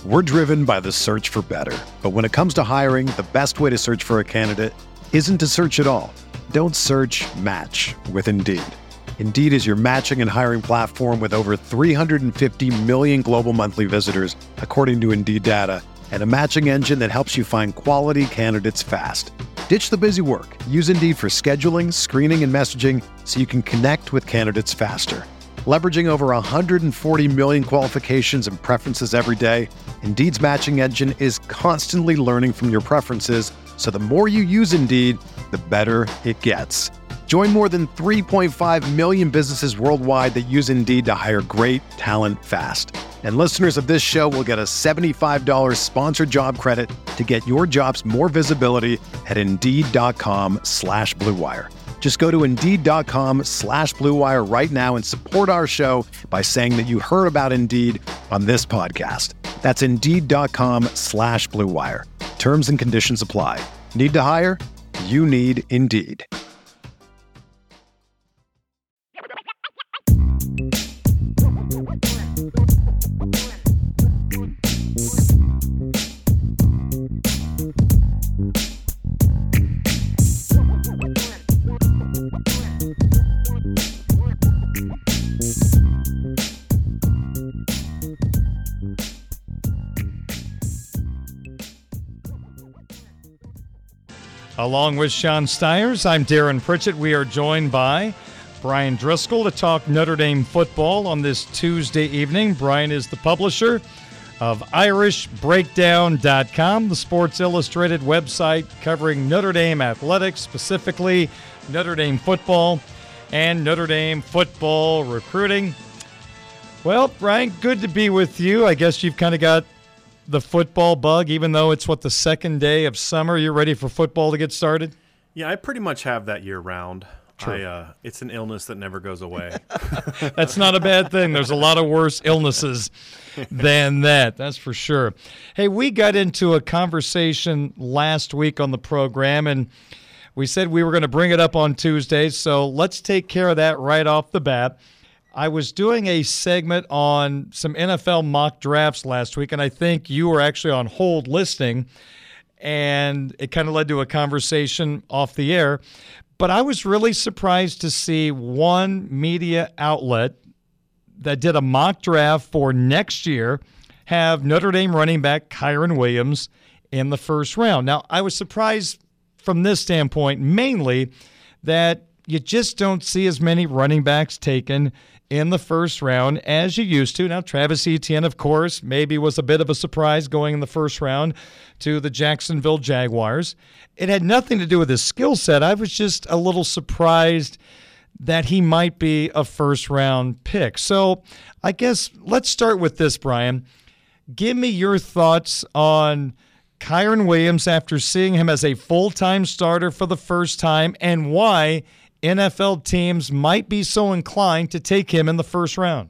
We're driven by the search for better. But when it comes to hiring, the best way to search for a candidate isn't to search at all. Don't search, match with Indeed. Indeed is your matching and hiring platform with over 350 million global monthly visitors, according to Indeed data, and a matching engine that helps you find quality candidates fast. Ditch the busy work. Use Indeed for scheduling, screening, and messaging so you can connect with candidates faster. Leveraging over 140 million qualifications and preferences every day, Indeed's matching engine is constantly learning from your preferences, so the more you use Indeed, the better it gets. Join more than 3.5 million businesses worldwide that use Indeed to hire great talent fast. And listeners of this show will get a $75 sponsored job credit to get your jobs more visibility at Indeed.com/Blue Wire. Just go to Indeed.com/Blue Wire right now and support our show by saying that you heard about Indeed on this podcast. That's Indeed.com/Blue Wire. Terms and conditions apply. Need to hire? You need Indeed. Along with Sean Stiers, I'm Darren Pritchett. We are joined by Brian Driscoll to talk Notre Dame football on this Tuesday evening. Brian is the publisher of IrishBreakdown.com, the Sports Illustrated website covering Notre Dame athletics, specifically Notre Dame football and Notre Dame football recruiting. Well, Brian, good to be with you. I guess you've kind of got the football bug, even though it's, the second day of summer. You're ready for football to get started? Yeah, I pretty much have that year-round. True. It's an illness that never goes away. That's not a bad thing. There's a lot of worse illnesses than that, that's for sure. Hey, we got into a conversation last week on the program, and we said we were going to bring it up on Tuesday, so let's take care of that right off the bat. I was doing a segment on some NFL mock drafts last week, and I think you were actually on hold listening, and it kind of led to a conversation off the air. But I was really surprised to see one media outlet that did a mock draft for next year have Notre Dame running back Kyren Williams in the first round. Now, I was surprised from this standpoint, mainly that you just don't see as many running backs taken in the first round as you used to. Now, Travis Etienne, of course, maybe was a bit of a surprise going in the first round to the Jacksonville Jaguars. It had nothing to do with his skill set. I was just a little surprised that he might be a first-round pick. So I guess let's start with this, Brian. Give me your thoughts on Kyren Williams after seeing him as a full-time starter for the first time, and why NFL teams might be so inclined to take him in the first round.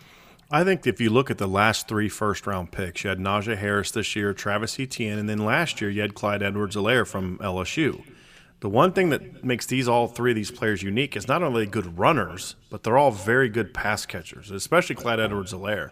I think if you look at the last three first-round picks, you had Najee Harris this year, Travis Etienne, and then last year you had Clyde Edwards-Helaire from LSU. The one thing that makes all three of these players unique is not only good runners, but they're all very good pass catchers, especially Clyde Edwards-Helaire.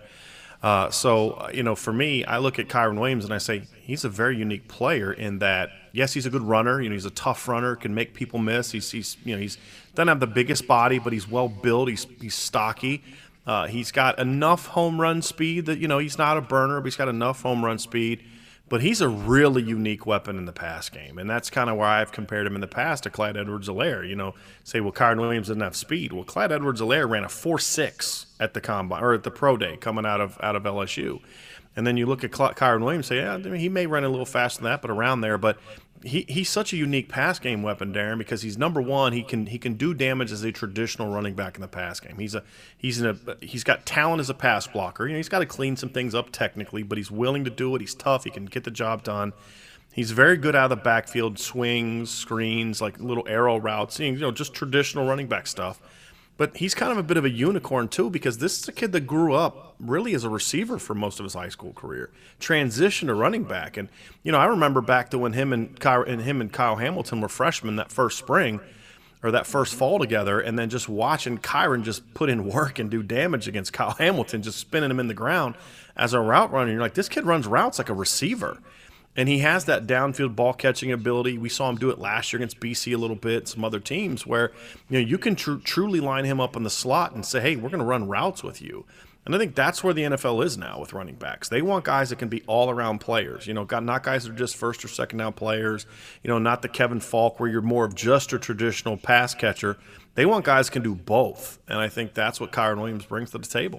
For me, I look at Kyren Williams and I say he's a very unique player in that, yes, he's a good runner. He's a tough runner, can make people miss. He doesn't have the biggest body, but he's well built. He's stocky. He's got enough home run speed that, he's not a burner, but he's got enough home run speed. But he's a really unique weapon in the pass game, and that's kind of why I've compared him in the past to Clyde Edwards-Helaire. Say, well, Kyren Williams doesn't have speed. Well, Clyde Edwards-Helaire ran a 4.6 at the combine or at the pro day coming out of LSU, and then you look at Kyren Williams, and say, yeah, he may run a little faster than that, but around there. But he's such a unique pass game weapon, Darren, because he's number one. He can do damage as a traditional running back in the pass game. He's got talent as a pass blocker. He's got to clean some things up technically, but he's willing to do it. He's tough. He can get the job done. He's very good out of the backfield, swings, screens, like little arrow routes, just traditional running back stuff. But he's kind of a bit of a unicorn, too, because this is a kid that grew up really as a receiver for most of his high school career, transitioned to running back. And, I remember back to when him and Kyle Hamilton were freshmen that first spring, or that first fall together, and then just watching Kyron just put in work and do damage against Kyle Hamilton, just spinning him in the ground as a route runner. You're like, this kid runs routes like a receiver. And he has that downfield ball catching ability. We saw him do it last year against BC a little bit, some other teams where you can truly line him up in the slot and say, hey, we're going to run routes with you. And I think that's where the NFL is now with running backs. They want guys that can be all-around players, not guys that are just first or second down players, not the Kevin Falk where you're more of just a traditional pass catcher. They want guys that can do both, and I think that's what Kyron Williams brings to the table.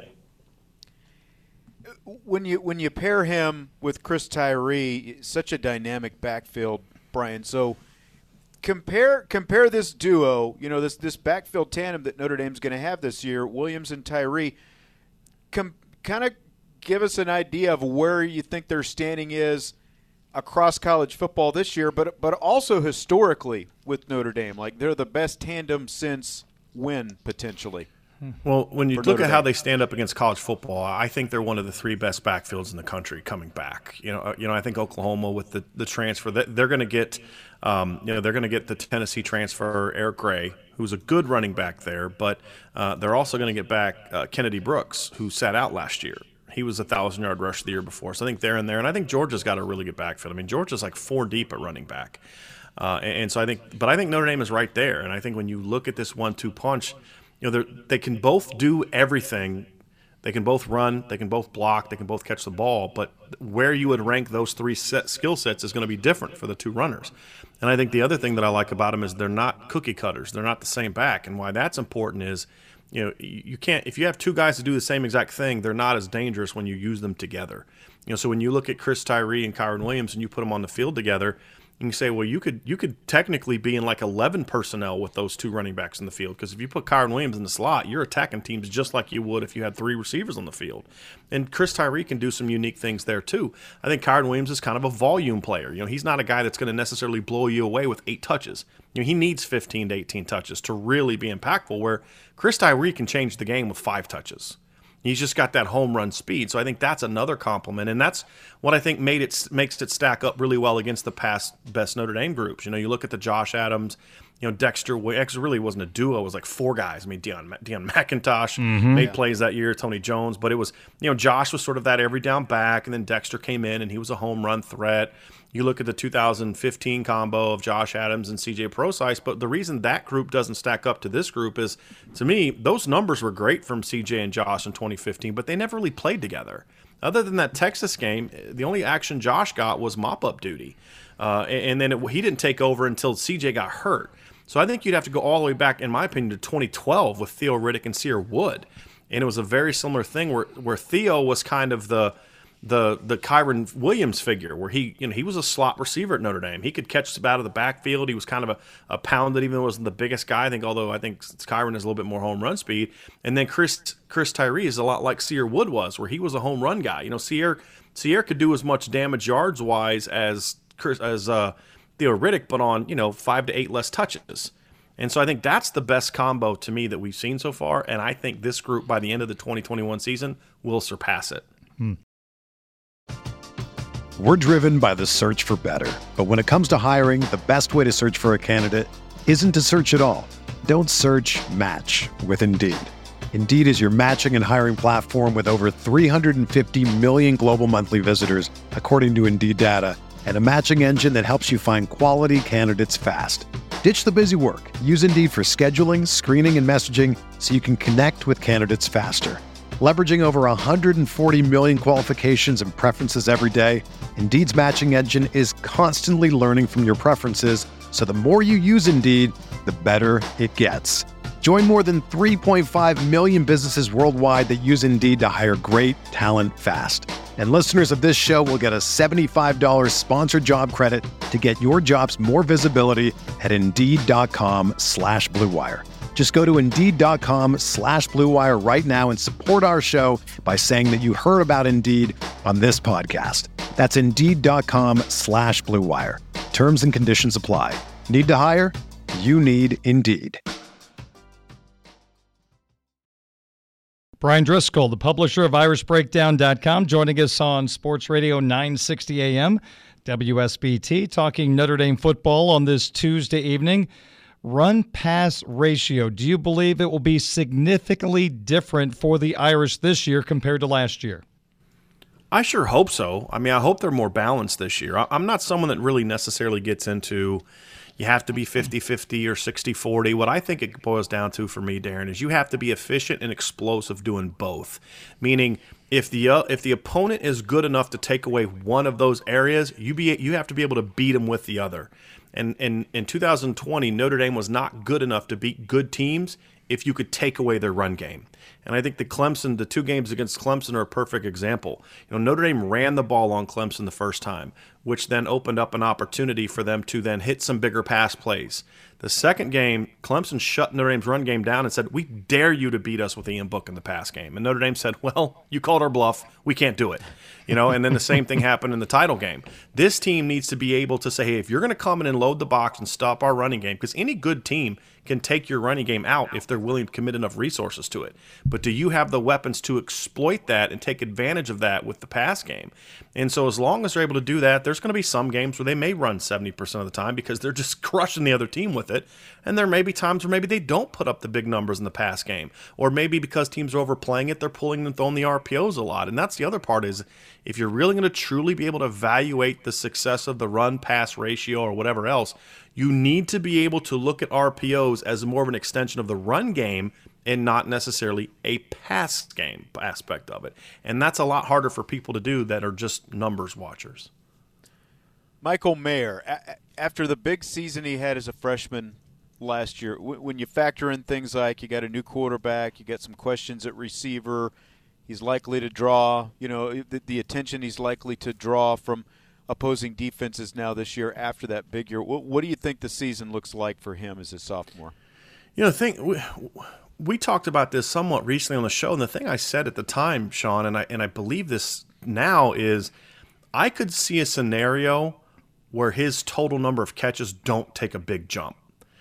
When you pair him with Chris Tyree, such a dynamic backfield, Brian. So compare this duo, this backfield tandem that Notre Dame's going to have this year, Williams and Tyree. Kind of give us an idea of where you think their standing is across college football this year, but also historically with Notre Dame. Like, they're the best tandem since when, potentially? Well, when you look at how they stand up against college football, I think they're one of the three best backfields in the country coming back. I think Oklahoma with the transfer, they're going to get, they're going to get the Tennessee transfer, Eric Gray, who's a good running back there, but they're also going to get back Kennedy Brooks, who sat out last year. He was a 1,000-yard rusher the year before, so I think they're in there, and I think Georgia's got a really good backfield. I mean, Georgia's like 4 deep at running back, and so I think Notre Dame is right there, and I think when you look at this 1-2 punch. They can both do everything. They can both run. They can both block. They can both catch the ball. But where you would rank those three skill sets is going to be different for the two runners. And I think the other thing that I like about them is they're not cookie cutters. They're not the same back. And why that's important is, you can't – if you have two guys that do the same exact thing, they're not as dangerous when you use them together. So when you look at Chris Tyree and Kyron Williams and you put them on the field together – you can say, well, you could technically be in like 11 personnel with those two running backs in the field, because if you put Kyron Williams in the slot, you're attacking teams just like you would if you had 3 receivers on the field. And Chris Tyree can do some unique things there too. I think Kyron Williams is kind of a volume player. He's not a guy that's going to necessarily blow you away with 8 touches. He needs 15 to 18 touches to really be impactful, where Chris Tyree can change the game with 5 touches. He's just got that home run speed. So I think that's another compliment, and that's what I think makes it stack up really well against the past best Notre Dame groups. You look at the Josh Adams, Dexter. Actually, really wasn't a duo. It was like 4 guys. I mean, Deion McIntosh made plays that year. Tony Jones, but it was Josh was sort of that every down back, and then Dexter came in and he was a home run threat. You look at the 2015 combo of Josh Adams and CJ Prosise, but the reason that group doesn't stack up to this group is, to me, those numbers were great from CJ and Josh in 2015, but they never really played together. Other than that Texas game, the only action Josh got was mop-up duty. And then he didn't take over until CJ got hurt. So I think you'd have to go all the way back, in my opinion, to 2012 with Theo Riddick and Sear Wood. And it was a very similar thing where Theo was kind of the Kyron Williams figure, where he was a slot receiver at Notre Dame. He could catch out of the backfield. He was kind of a pound that even though he wasn't the biggest guy. I think Kyron has a little bit more home run speed. And then Chris Tyree is a lot like Sear Wood was, where he was a home run guy. Sear could do as much damage yards wise as Theo Riddick, but on 5 to 8 less touches. And so I think that's the best combo to me that we've seen so far. And I think this group by the end of the 2021 season will surpass it. We're driven by the search for better. But when it comes to hiring, the best way to search for a candidate isn't to search at all. Don't search, match with Indeed. Indeed is your matching and hiring platform with over 350 million global monthly visitors, according to Indeed data, and a matching engine that helps you find quality candidates fast. Ditch the busy work. Use Indeed for scheduling, screening, and messaging so you can connect with candidates faster. Leveraging over 140 million qualifications and preferences every day, Indeed's matching engine is constantly learning from your preferences, so the more you use Indeed, the better it gets. Join more than 3.5 million businesses worldwide that use Indeed to hire great talent fast. And listeners of this show will get a $75 sponsored job credit to get your jobs more visibility at Indeed.com/Blue Wire. Just go to Indeed.com/Blue Wire right now and support our show by saying that you heard about Indeed on this podcast. That's Indeed.com/Blue Wire. Terms and conditions apply. Need to hire? You need Indeed. Brian Driscoll, the publisher of IrishBreakdown.com, joining us on Sports Radio 960 AM, WSBT, talking Notre Dame football on this Tuesday evening. run-pass ratio, do you believe it will be significantly different for the Irish this year compared to last year? I sure hope so. I mean, I hope they're more balanced this year. I'm not someone that really necessarily gets into you have to be 50-50 or 60-40. What I think it boils down to for me, Darren, is you have to be efficient and explosive doing both. Meaning, if the opponent is good enough to take away one of those areas, you have to be able to beat them with the other. And in 2020, Notre Dame was not good enough to beat good teams if you could take away their run game. And I think the 2 games against Clemson are a perfect example. Notre Dame ran the ball on Clemson the first time, which then opened up an opportunity for them to then hit some bigger pass plays. The second game, Clemson shut Notre Dame's run game down and said, we dare you to beat us with Ian Book in the pass game. And Notre Dame said, well, you called our bluff. We can't do it. And then the same thing happened in the title game. This team needs to be able to say, hey, if you're going to come in and load the box and stop our running game, because any good team can take your running game out if they're willing to commit enough resources to it. But do you have the weapons to exploit that and take advantage of that with the pass game? And so as long as they're able to do that, there's going to be some games where they may run 70% of the time because they're just crushing the other team with it. And there may be times where maybe they don't put up the big numbers in the pass game. Or maybe because teams are overplaying it, they're pulling and throwing the RPOs a lot. And that's the other part is if you're really going to truly be able to evaluate the success of the run-pass ratio or whatever else, you need to be able to look at RPOs as more of an extension of the run game and not necessarily a pass game aspect of it. And that's a lot harder for people to do that are just numbers watchers. Michael Mayer, after the big season he had as a freshman last year, when you factor in things like you got a new quarterback, you got some questions at receiver, he's likely to draw, the attention he's likely to draw from opposing defenses now this year after that big year. What do you think the season looks like for him as a sophomore? We talked about this somewhat recently on the show, and the thing I said at the time, Sean, and I believe this now, is I could see a scenario where his total number of catches don't take a big jump.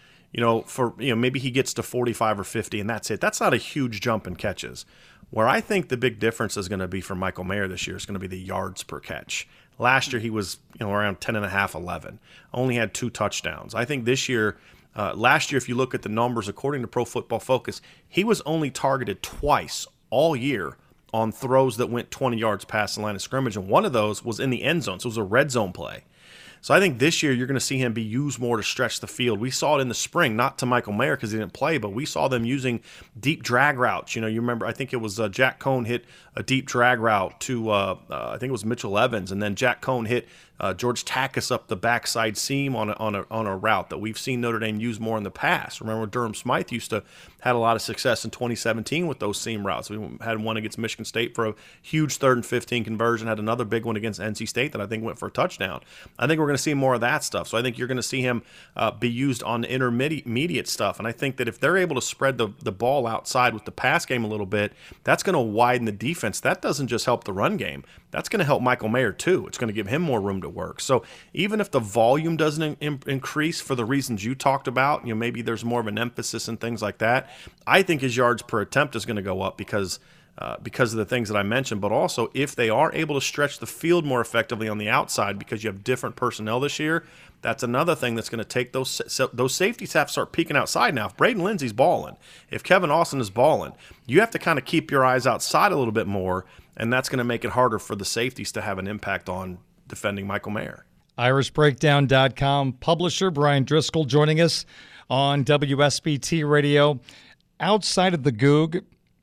Maybe he gets to 45 or 50, and that's it. That's not a huge jump in catches. Where I think the big difference is going to be for Michael Mayer this year is going to be the yards per catch. Last year he was around 10.5, 11. Only had 2 touchdowns. I think this year, last year, if you look at the numbers according to Pro Football Focus, he was only targeted twice all year on throws that went 20 yards past the line of scrimmage, and one of those was in the end zone, so it was a red zone play. So I think this year you're going to see him be used more to stretch the field. We saw it in the spring, not to Michael Mayer because he didn't play, but we saw them using deep drag routes. You remember, I think it was Jack Cohn hit a deep drag route to, I think it was Mitchell Evans, and then Jack Cohn hit George Takis up the backside seam on a route that we've seen Notre Dame use more in the past. Remember, Durham Smythe had a lot of success in 2017 with those seam routes. We had one against Michigan State for a huge 3rd and 15 conversion, had another big one against NC State that I think went for a touchdown. I think we're going to see more of that stuff. So I think you're going to see him be used on the intermediate stuff. And I think that if they're able to spread the ball outside with the pass game a little bit, that's going to widen the defense. That doesn't just help the run game. That's going to help Michael Mayer too. It's going to give him more room to work. So even if the volume doesn't increase for the reasons you talked about, maybe there's more of an emphasis and things like that, I think his yards per attempt is going to go up because of the things that I mentioned, but also if they are able to stretch the field more effectively on the outside because you have different personnel this year, that's another thing that's going to take those safeties have to start peeking outside now. If Braden Lindsey's balling, if Kevin Austin is balling, you have to kind of keep your eyes outside a little bit more, and that's going to make it harder for the safeties to have an impact on defending Michael Mayer. IrishBreakdown.com publisher Brian Driscoll joining us on WSBT Radio. Outside of the Goog,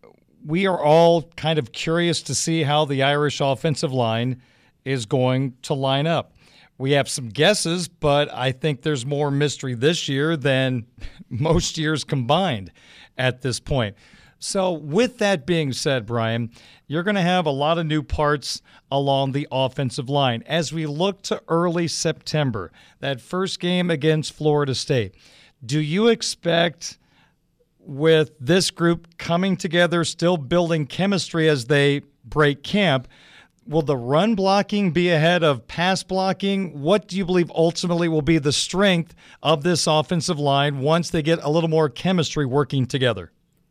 we are all kind of curious to see how the Irish offensive line is going to line up. We have some guesses, but I think there's more mystery this year than most years combined at this point. So with that being said, Brian, you're going to have a lot of new parts along the offensive line. As we look to early September, that first game against Florida State, do you expect, with this group coming together, still building chemistry as they break camp, will the run blocking be ahead of pass blocking? What do you believe ultimately will be the strength of this offensive line once they get a little more chemistry working together?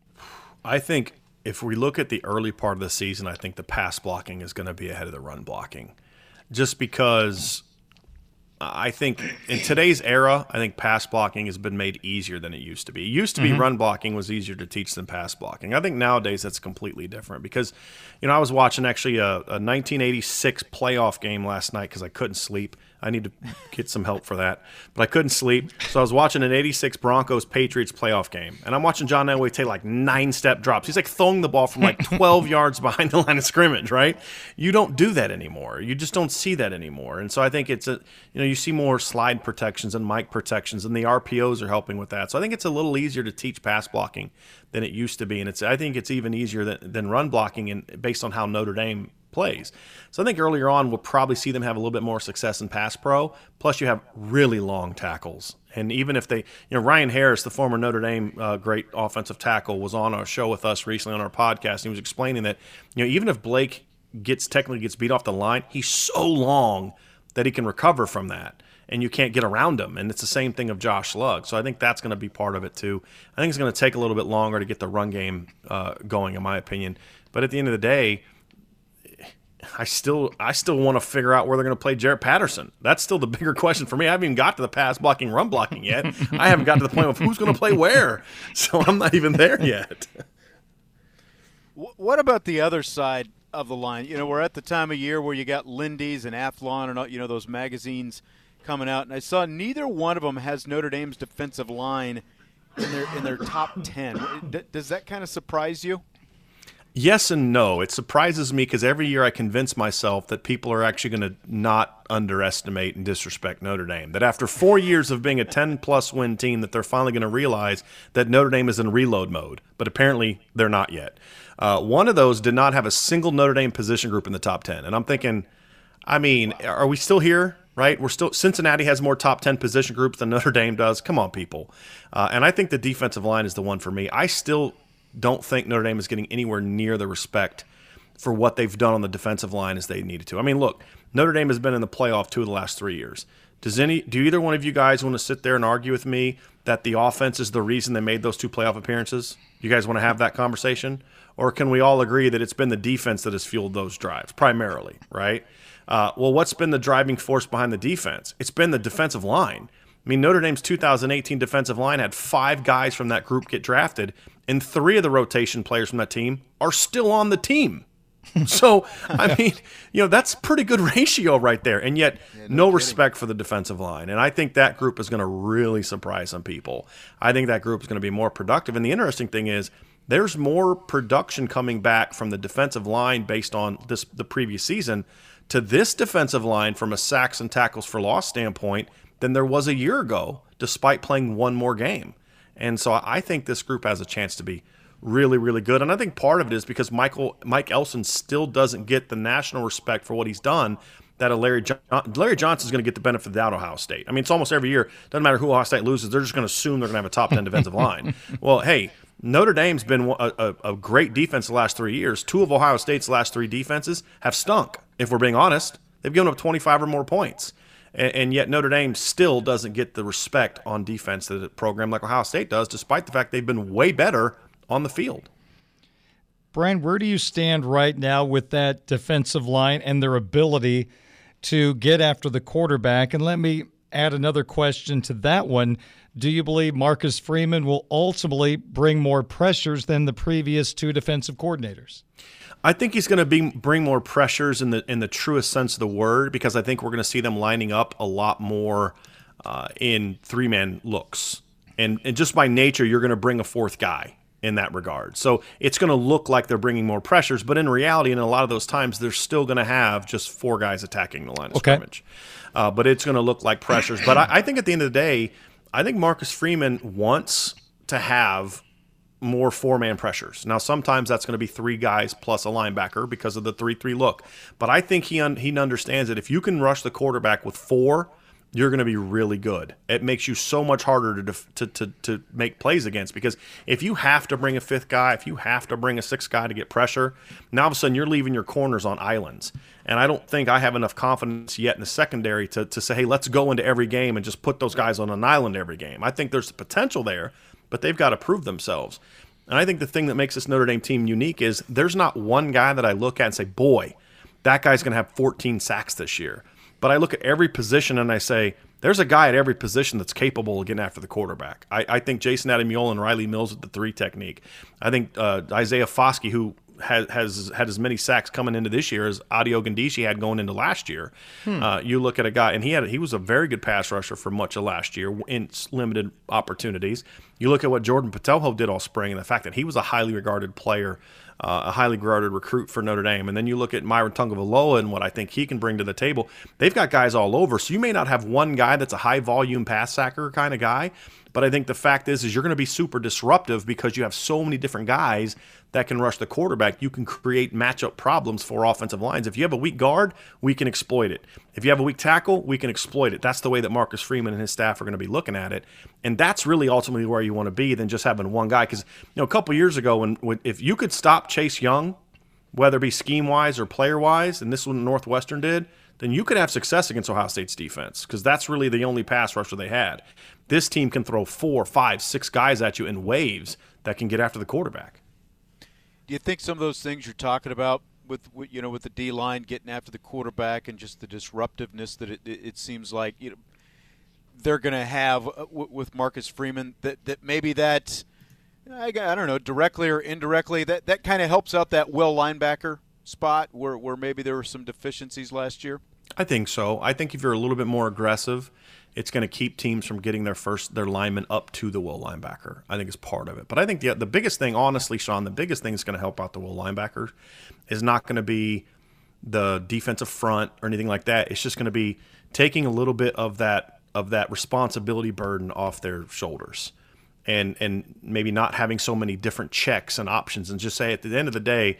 I think if we look at the early part of the season, I think the pass blocking is going to be ahead of the run blocking. Just because I think in today's era, I think pass blocking has been made easier than it used to be. It used to be run blocking was easier to teach than pass blocking. I think nowadays that's completely different because, I was watching actually a 1986 playoff game last night because I couldn't sleep. I need to get some help for that. But I couldn't sleep. So I was watching an 86 Broncos-Patriots playoff game. And I'm watching John Elway take like 9-step drops. He's like throwing the ball from like 12 yards behind the line of scrimmage, right? You don't do that anymore. You just don't see that anymore. And so I think it's you see more slide protections and mic protections, and the RPOs are helping with that. So I think it's a little easier to teach pass blocking than it used to be. And I think it's even easier than run blocking based on how Notre Dame plays. So I think earlier on we'll probably see them have a little bit more success in pass pro. Plus you have really long tackles. And even if they, Ryan Harris, the former Notre Dame great offensive tackle, was on our show with us recently on our podcast. And he was explaining that, even if Blake technically gets beat off the line, he's so long that he can recover from that. And you can't get around him. And it's the same thing of Josh Lugg. So I think that's going to be part of it too. I think it's going to take a little bit longer to get the run game going, in my opinion. But at the end of the day, I still want to figure out where they're going to play Jarrett Patterson. That's still the bigger question for me. I haven't even got to the pass blocking, run blocking yet. I haven't got to the point of who's going to play where. So I'm not even there yet. What about the other side of the line? We're at the time of year where you got Lindy's and Athlon and those magazines coming out, and I saw neither one of them has Notre Dame's defensive line in their top 10. Does that kind of surprise you? Yes and no. It surprises me because every year I convince myself that people are actually going to not underestimate and disrespect Notre Dame. That after 4 years of being a 10-plus win team, that they're finally going to realize that Notre Dame is in reload mode. But apparently they're not yet. One of those did not have a single Notre Dame position group in the top 10. And I'm thinking, are we still here? Right? Cincinnati has more top 10 position groups than Notre Dame does. Come on, people. And I think the defensive line is the one for me. I still don't think Notre Dame is getting anywhere near the respect for what they've done on the defensive line as they needed to. Look, Notre Dame has been in the playoff 2 of the last 3 years. Do either one of you guys want to sit there and argue with me that the offense is the reason they made those 2 playoff appearances? You guys want to have that conversation? Or can we all agree that it's been the defense that has fueled those drives primarily, right? Well, what's been the driving force behind the defense? It's been the defensive line. Notre Dame's 2018 defensive line had 5 guys from that group get drafted, and 3 of the rotation players from that team are still on the team. So, that's pretty good ratio right there, and yet no respect for the defensive line. And I think that group is going to really surprise some people. I think that group is going to be more productive. And the interesting thing is there's more production coming back from the defensive line based on the previous season to this defensive line from a sacks and tackles for loss standpoint than there was a year ago, despite playing 1 more game. And so I think this group has a chance to be really, really good. And I think part of it is because Mike Elson still doesn't get the national respect for what he's done that Larry Johnson is going to get the benefit of the doubt of Ohio State. It's almost every year. Doesn't matter who Ohio State loses. They're just going to assume they're going to have a top 10 defensive line. Well, hey, Notre Dame's been a great defense the last 3 years. 2 of Ohio State's last 3 defenses have stunk, if we're being honest. They've given up 25 or more points. And yet Notre Dame still doesn't get the respect on defense that a program like Ohio State does, despite the fact they've been way better on the field. Brian, where do you stand right now with that defensive line and their ability to get after the quarterback? And let me add another question to that one. Do you believe Marcus Freeman will ultimately bring more pressures than the previous 2 defensive coordinators? I think he's going to bring more pressures in the truest sense of the word, because I think we're going to see them lining up a lot more in 3-man looks. And just by nature, you're going to bring a 4th guy in that regard. So it's going to look like they're bringing more pressures, but in reality, in a lot of those times, they're still going to have just 4 guys attacking the line of scrimmage. But it's going to look like pressures. But I think at the end of the day, I think Marcus Freeman wants to have more 4-man pressures. Now, sometimes that's going to be 3 guys plus a linebacker because of the 3-3 look. But I think he understands that if you can rush the quarterback with 4, you're going to be really good. It makes you so much harder to make plays against, because if you have to bring a 5th guy, if you have to bring a 6th guy to get pressure, now all of a sudden you're leaving your corners on islands. And I don't think I have enough confidence yet in the secondary to say, hey, let's go into every game and just put those guys on an island every game. I think there's the potential there, but they've got to prove themselves. And I think the thing that makes this Notre Dame team unique is there's not one guy that I look at and say, boy, that guy's going to have 14 sacks this year. but I look at every position and I say, there's a guy at every position that's capable of getting after the quarterback. I think Jason Ademiyola and Riley Mills with the 3 technique. I think Isaiah Foskey, who has had as many sacks coming into this year as Adi Ogundishi had going into last year. You look at a guy, and he was a very good pass rusher for much of last year in limited opportunities. You look at what Jordan Patelho did all spring, and the fact that he was a highly regarded player, a highly regarded recruit for Notre Dame. And then you look at Myron Tungavaloa and what I think he can bring to the table. They've got guys all over, so you may not have one guy that's a high-volume pass sacker kind of guy, but I think the fact is you're going to be super disruptive because you have so many different guys that can rush the quarterback. You can create matchup problems for offensive lines. If you have a weak guard, we can exploit it. If you have a weak tackle, we can exploit it. That's the way that Marcus Freeman and his staff are going to be looking at it. And that's really ultimately where you want to be than just having one guy. Because a couple years ago, if you could stop Chase Young, whether it be scheme-wise or player-wise, and this is what Northwestern did, then you could have success against Ohio State's defense because that's really the only pass rusher they had. This team can throw 4, 5, 6 guys at you in waves that can get after the quarterback. Do you think some of those things you're talking about with the D-line getting after the quarterback and just the disruptiveness that it seems like they're going to have with Marcus Freeman, that maybe that, I don't know, directly or indirectly, that kind of helps out that will linebacker spot where maybe there were some deficiencies last year? I think so. I think if you're a little bit more aggressive, it's going to keep teams from getting their lineman up to the will linebacker. I think is part of it. But I think the biggest thing, honestly, Sean, the biggest thing that's going to help out the will linebacker is not going to be the defensive front or anything like that. It's just going to be taking a little bit of that responsibility burden off their shoulders and maybe not having so many different checks and options and just say at the end of the day,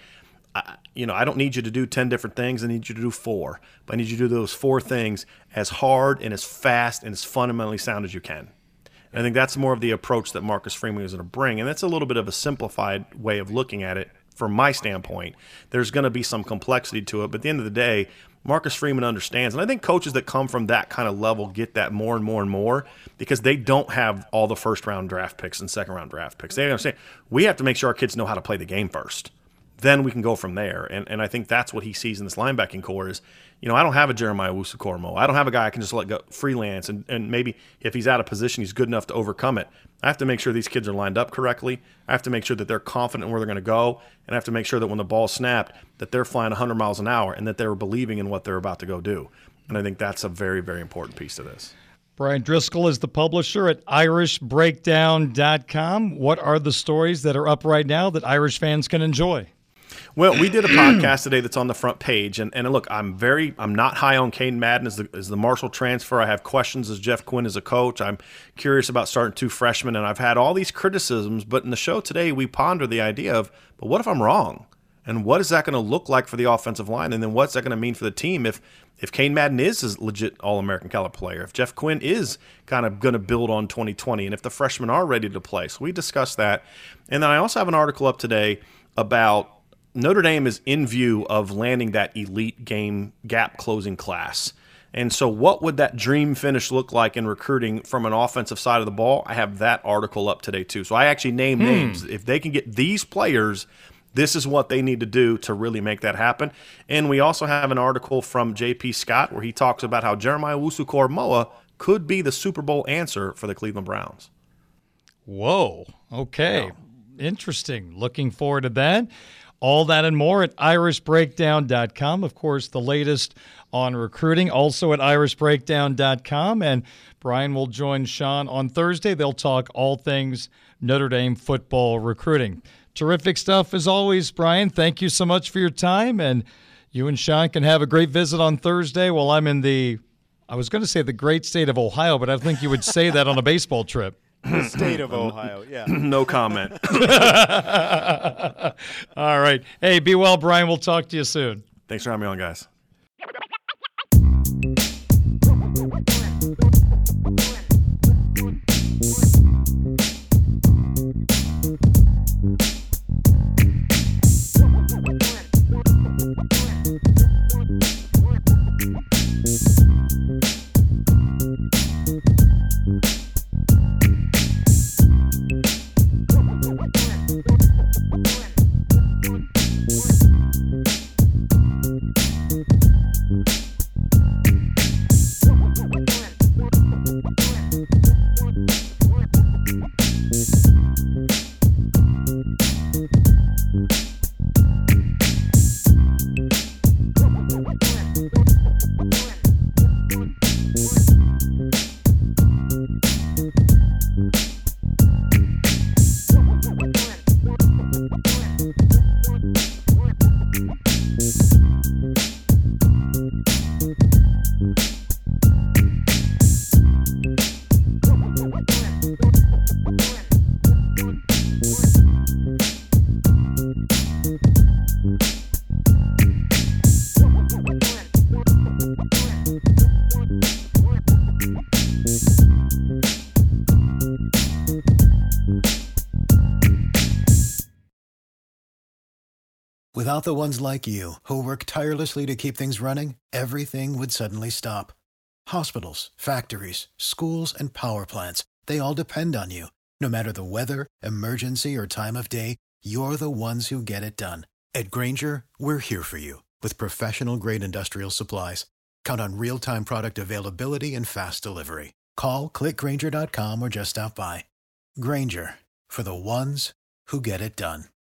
I don't need you to do 10 different things. I need you to do 4. But I need you to do those 4 things as hard and as fast and as fundamentally sound as you can. And I think that's more of the approach that Marcus Freeman is going to bring. And that's a little bit of a simplified way of looking at it from my standpoint. There's going to be some complexity to it. But at the end of the day, Marcus Freeman understands. And I think coaches that come from that kind of level get that more and more and more because they don't have all the first-round draft picks and second-round draft picks. They understand we have to make sure our kids know how to play the game first. Then we can go from there. And I think that's what he sees in this linebacking core is, I don't have a Jeremiah Owusu-Koramoah. I don't have a guy I can just let go freelance. And maybe if he's out of position, he's good enough to overcome it. I have to make sure these kids are lined up correctly. I have to make sure that they're confident in where they're going to go. And I have to make sure that when the ball's snapped, that they're flying 100 miles an hour and that they're believing in what they're about to go do. And I think that's a very, very important piece to this. Brian Driscoll is the publisher at irishbreakdown.com. What are the stories that are up right now that Irish fans can enjoy? Well, we did a podcast today that's on the front page, and look, I'm not high on Caden Madden as the Marshall transfer. I have questions as Jeff Quinn as a coach. I'm curious about starting 2 freshmen, and I've had all these criticisms. But in the show today, we ponder the idea of, but what if I'm wrong? And what is that going to look like for the offensive line? And then what's that going to mean for the team if Caden Madden is a legit All-American caliber player, if Jeff Quinn is kind of going to build on 2020, and if the freshmen are ready to play? So we discussed that. And then I also have an article up today about Notre Dame is in view of landing that elite game gap closing class. And so what would that dream finish look like in recruiting from an offensive side of the ball? I have that article up today too. So I actually named names. If they can get these players, this is what they need to do to really make that happen. And we also have an article from J.P. Scott where he talks about how Jeremiah Owusu-Koramoah could be the Super Bowl answer for the Cleveland Browns. Whoa. Okay. Yeah. Interesting. Looking forward to that. All that and more at irishbreakdown.com. Of course, the latest on recruiting, also at irishbreakdown.com. And Brian will join Sean on Thursday. They'll talk all things Notre Dame football recruiting. Terrific stuff as always, Brian. Thank you so much for your time. And you and Sean can have a great visit on Thursday while I'm in the great state of Ohio, but I think you would say that on a baseball trip. The state of Ohio, yeah. No comment. All right. Hey, be well, Brian. We'll talk to you soon. Thanks for having me on, guys. Without the ones like you, who work tirelessly to keep things running, everything would suddenly stop. Hospitals, factories, schools, and power plants, they all depend on you. No matter the weather, emergency, or time of day, you're the ones who get it done. At Grainger, we're here for you with professional-grade industrial supplies. Count on real-time product availability and fast delivery. Call, click Grainger.com, or just stop by. Grainger, for the ones who get it done.